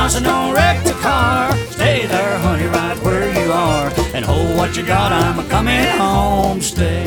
house and don't wreck the car. Stay there, honey, right where you are, and hold what you got. I'm a coming home. Stay.